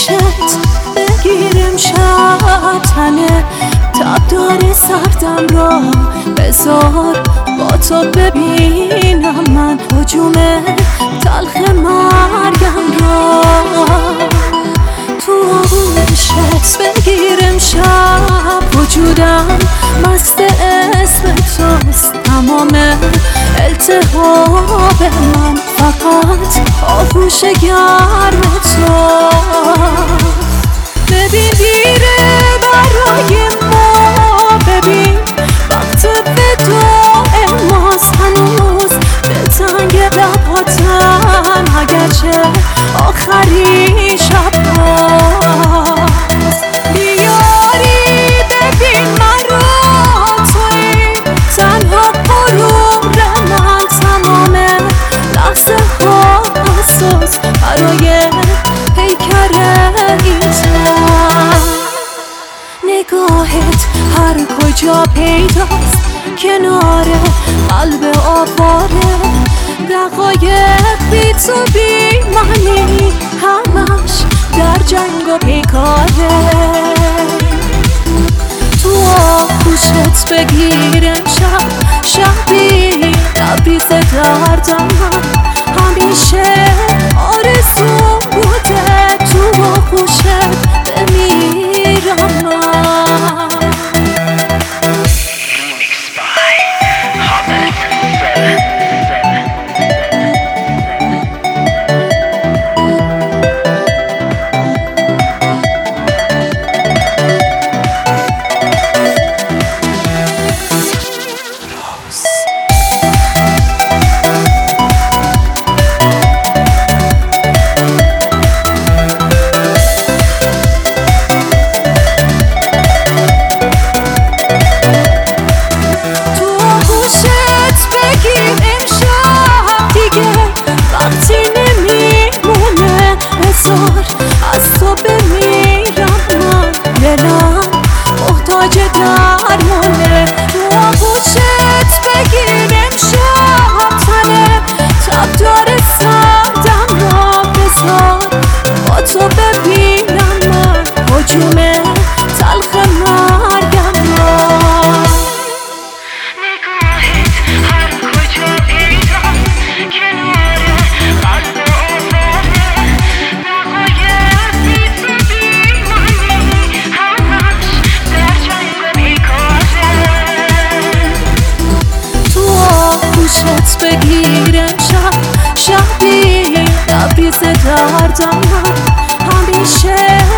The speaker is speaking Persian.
آغوشت بگیرم شب تنه تب داره سردم را بذار با تو ببینم من هجوم تلخ مرگم را تو آغوشت بگیرم شب وجودم مست اسم توست تمام التهاب من فقط آغوش گرم تو ببین دیره برای ما ببین وقت وداع ماست هنوز به تنگ لباتم اگرچه آخری شب هاست بیاری ببین من را توی تنها غرور من تمام لحظه ها حساس برای پیکر این تن نگاهت هر کجا پیداست کنار قلب آواره دقایق بی تو بی معنی همش در جنگ و پیکاره تو آغوشت بگیرم شبی لبریز دردم همیشه آرزو بوده تو آغوشت بمیرم من از تو بمیرم من دلم محتاج درمانه تو آغوشت بگیرم شب تنه تب داره سردم را بذار با تو ببینم من هجوم تلخ مرگم را نگاهت هر کجا پیداست کنار قلب آغوشت بگیرم شبی لبریز دردم همیشه